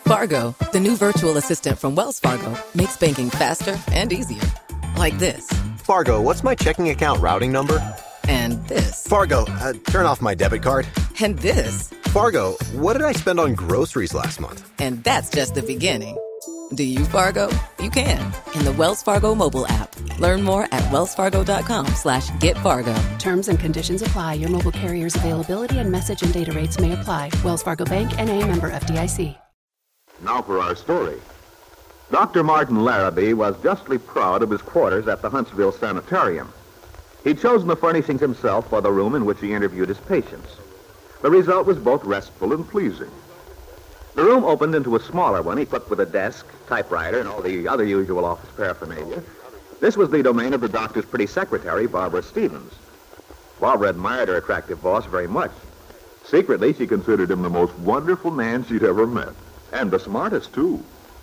Fargo, the new virtual assistant from Wells Fargo, makes banking faster and easier. Like this. Fargo, what's my checking account routing number? And this. Fargo, turn off my debit card. And this. Fargo, what did I spend on groceries last month? And that's just the beginning. Do you, Fargo? You can. In the Wells Fargo mobile app. Learn more at wellsfargo.com/getfargo. Terms and conditions apply. Your mobile carrier's availability and message and data rates may apply. Wells Fargo Bank, N.A., member FDIC. Now for our story. Dr. Martin Larrabee was justly proud of his quarters at the Huntsville Sanitarium. He'd chosen the furnishings himself for the room in which he interviewed his patients. The result was both restful and pleasing. The room opened into a smaller one, equipped with a desk, typewriter, and all the other usual office paraphernalia. This was the domain of the doctor's pretty secretary, Barbara Stevens. Barbara admired her attractive boss very much. Secretly, she considered him the most wonderful man she'd ever met. And the smartest, too.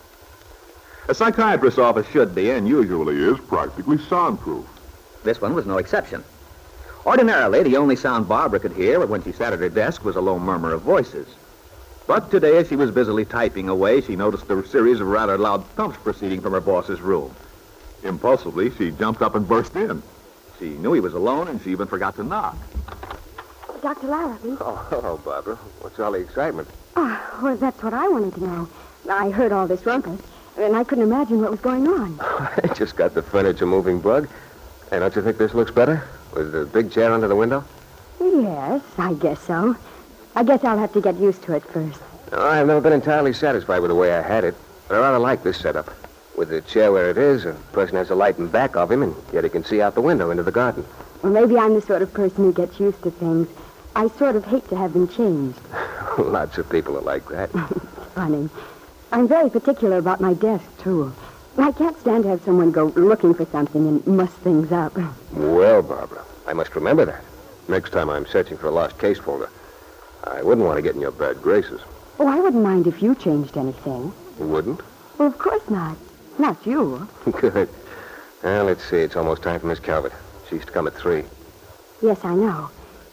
A psychiatrist's office should be, and usually is, practically soundproof. This one was no exception. Ordinarily, the only sound Barbara could hear when she sat at her desk was a low murmur of voices. But today, as she was busily typing away, she noticed a series of rather loud thumps proceeding from her boss's room. Impulsively, she jumped up and burst in. She knew he was alone, and she even forgot to knock. Dr. Larrabee? Oh, hello, Barbara. What's all the excitement? Oh, well, that's what I wanted to know. I heard all this rumpus, and I couldn't imagine what was going on. I just got the furniture moving bug. Hey, don't you think this looks better? With the big chair under the window? Yes, I guess so. I guess I'll have to get used to it first. No, I've never been entirely satisfied with the way I had it, but I rather like this setup. With the chair where it is, a person has a light in back of him, and yet he can see out the window into the garden. Well, maybe I'm the sort of person who gets used to things. I sort of hate to have them changed. Lots of people are like that. Funny. I'm very particular about my desk, too. I can't stand to have someone go looking for something and muss things up. Well, Barbara, I must remember that. Next time I'm searching for a lost case folder, I wouldn't want to get in your bad graces. Oh, I wouldn't mind if you changed anything. You wouldn't? Well, of course not. Not you. Good. Well, let's see. It's almost time for Miss Calvert. She's to come at 3. Yes, I know.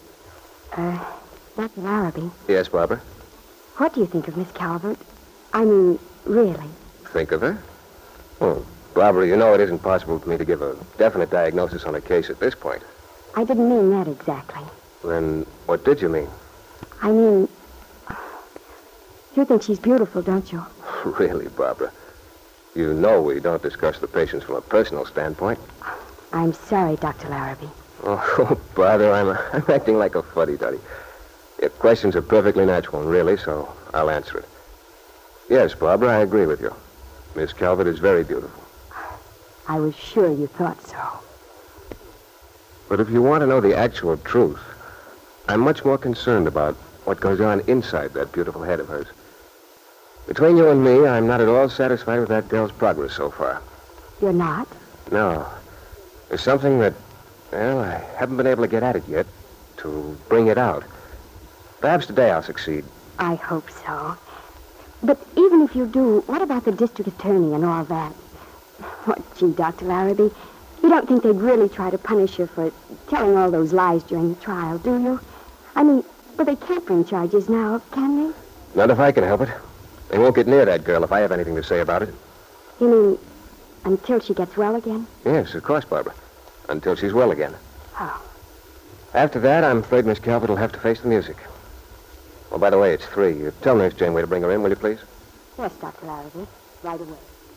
Dr. Larrabee. Yes, Barbara? What do you think of Miss Calvert? I mean, really. Think of her? Well, Barbara, you know it isn't possible for me to give a definite diagnosis on a case at this point. I didn't mean that exactly. Then what did you mean? I mean, you think she's beautiful, don't you? Really, Barbara? You know we don't discuss the patients from a personal standpoint. I'm sorry, Dr. Larrabee. Oh, Barbara, I'm acting like a fuddy-duddy. Your questions are perfectly natural, really, so I'll answer it. Yes, Barbara, I agree with you. Miss Calvert is very beautiful. I was sure you thought so. But if you want to know the actual truth, I'm much more concerned about what goes on inside that beautiful head of hers. Between you and me, I'm not at all satisfied with that girl's progress so far. You're not? No. There's something that, well, I haven't been able to get at it yet, to bring it out. Perhaps today I'll succeed. I hope so. But even if you do, what about the district attorney and all that? What, gee, Dr. Larrabee, you don't think they'd really try to punish you for telling all those lies during the trial, do you? I mean, but they can't bring charges now, can they? Not if I can help it. They won't get near that girl if I have anything to say about it. You mean until she gets well again? Yes, of course, Barbara. Until she's well again. Oh. After that, I'm afraid Miss Calvert will have to face the music. Oh, by the way, it's 3. You tell Nurse Janeway to bring her in, will you, please? Yes, Dr. Larrabee. Right away.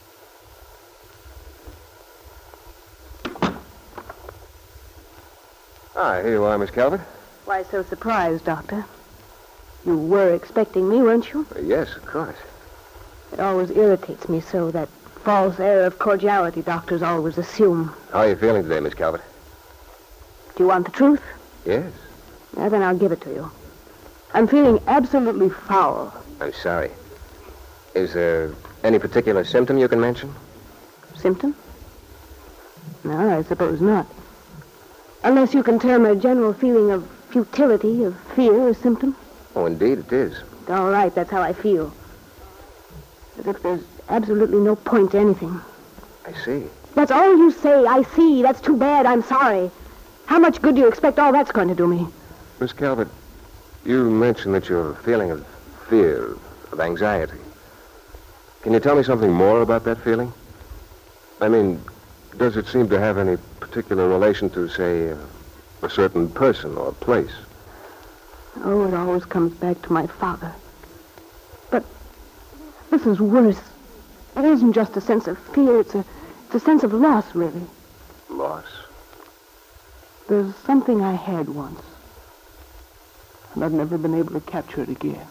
Ah, here you are, Miss Calvert. Why so surprised, Doctor? You were expecting me, weren't you? Yes, of course. It always irritates me so, that false air of cordiality doctors always assume. How are you feeling today, Miss Calvert? Do you want the truth? Yes. Well, then I'll give it to you. I'm feeling absolutely foul. I'm sorry. Is there any particular symptom you can mention? Symptom? No, I suppose not. Unless you can term a general feeling of futility, of fear, a symptom. Oh, indeed it is. All right, that's how I feel. As if there's absolutely no point to anything. I see. That's all you say. I see. That's too bad. I'm sorry. How much good do you expect all that's going to do me? Miss Calvert, you mentioned that you're feeling of fear, of anxiety. Can you tell me something more about that feeling? I mean, does it seem to have any particular relation to, say, a certain person or place? Oh, it always comes back to my father. But this is worse. It isn't just a sense of fear. It's a sense of loss, really. Loss? There's something I had once, and I've never been able to capture it again.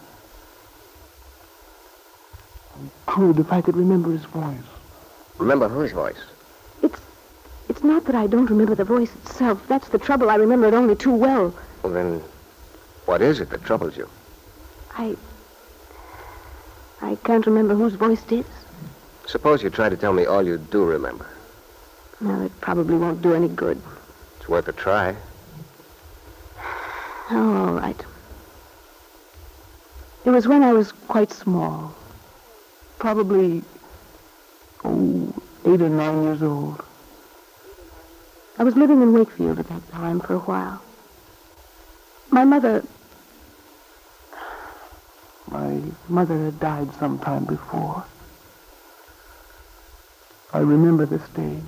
Good, if I could remember his voice. Remember whose voice? It's not that I don't remember the voice itself. That's the trouble. I remember it only too well. Well, then, what is it that troubles you? I can't remember whose voice it is. Suppose you try to tell me all you do remember. No, it probably won't do any good. It's worth a try. Oh, all right. It was when I was quite small. Probably, 8 or 9 years old. I was living in Wakefield at that time for a while. My mother had died some time before. I remember this day.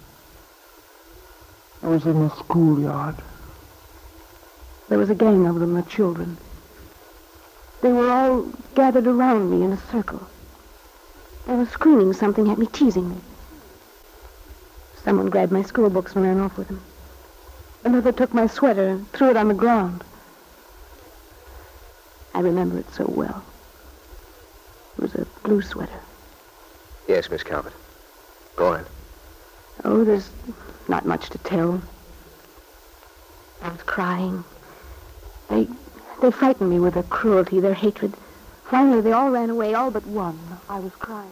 I was in the schoolyard. There was a gang of them, the children. They were all gathered around me in a circle. They were screaming something at me, teasing me. Someone grabbed my school books and ran off with them. Another took my sweater and threw it on the ground. I remember it so well. It was a blue sweater. Yes, Miss Calvert. Go on. Oh, there's not much to tell. I was crying. They frightened me with their cruelty, their hatred. Finally, they all ran away, all but one. I was crying.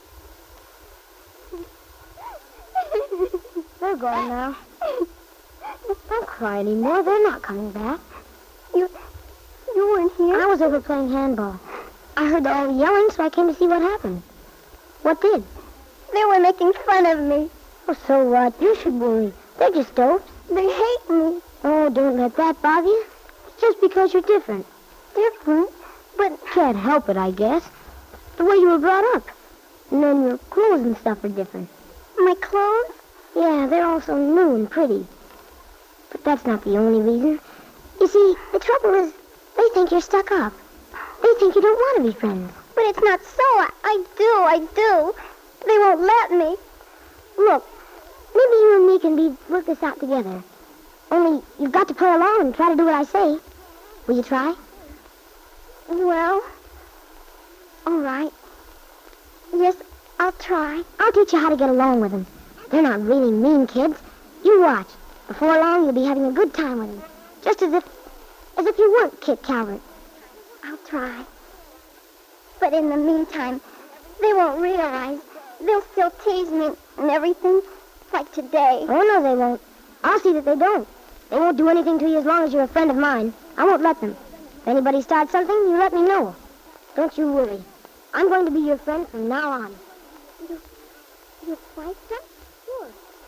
They're gone now. Don't cry anymore. They're not coming back. You weren't here? I was over playing handball. I heard all yelling, so I came to see what happened. What did? They were making fun of me. Oh, so what? You should worry. They're just dopes. They hate me. Oh, don't let that bother you. It's just because you're different. Different? But can't help it, I guess. The way you were brought up. And then your clothes and stuff are different. My clothes? Yeah, they're all so new and pretty. But that's not the only reason. You see, the trouble is, they think you're stuck up. They think you don't want to be friends. But it's not so. I do. They won't let me. Look, maybe you and me can work this out together. Only, you've got to play along and try to do what I say. Will you try? Well, all right. Yes, I'll try. I'll teach you how to get along with them. They're not really mean kids. You watch. Before long, you'll be having a good time with them. Just as if you weren't Kit Calvert. I'll try. But in the meantime, they won't realize. They'll still tease me and everything, like today. Oh, no, they won't. I'll see that they don't. They won't do anything to you as long as you're a friend of mine. I won't let them. If anybody starts something, you let me know. Don't you worry. I'm going to be your friend from now on. You're quite sure.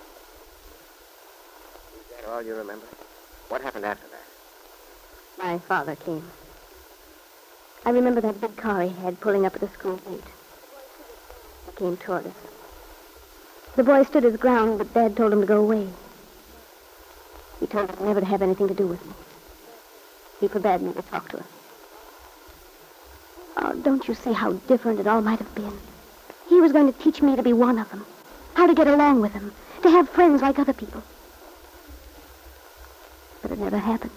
Is that all you remember? What happened after that? My father came. I remember that big car he had pulling up at the school gate. He came toward us. The boy stood his ground, but Dad told him to go away. He told us never to have anything to do with me. He forbade me to talk to her. Oh, don't you see how different it all might have been? He was going to teach me to be one of them, how to get along with them, to have friends like other people. But it never happened.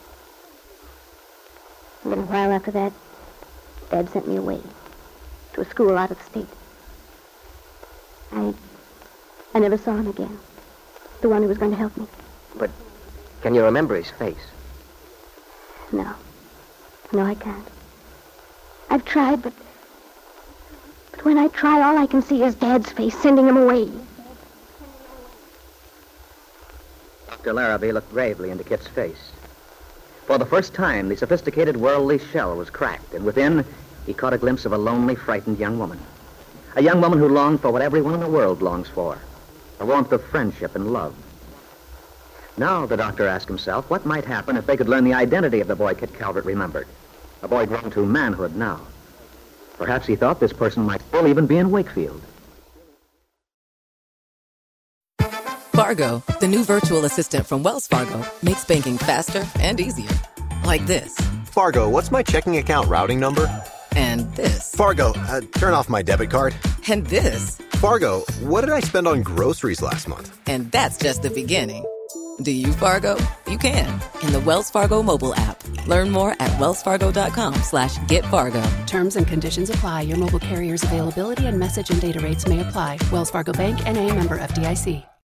A little while after that, Dad sent me away to a school out of the state. I never saw him again, the one who was going to help me. But can you remember his face? No, I can't. I've tried, but when I try, all I can see is Dad's face sending him away. Dr. Larrabee looked gravely into Kit's face. For the first time, the sophisticated worldly shell was cracked, and within, he caught a glimpse of a lonely, frightened young woman. A young woman who longed for what everyone in the world longs for, the warmth of friendship and love. Now, the doctor asked himself, what might happen if they could learn the identity of the boy Kit Calvert remembered? A boy grown to manhood now. Perhaps he thought this person might still even be in Wakefield. Fargo, the new virtual assistant from Wells Fargo, makes banking faster and easier. Like this. Fargo, what's my checking account routing number? And this. Fargo, turn off my debit card. And this. Fargo, what did I spend on groceries last month? And that's just the beginning. Do you, Fargo? You can in the Wells Fargo mobile app. Learn more at wellsfargo.com/getfargo. Terms and conditions apply. Your mobile carrier's availability and message and data rates may apply. Wells Fargo Bank, N.A., member FDIC.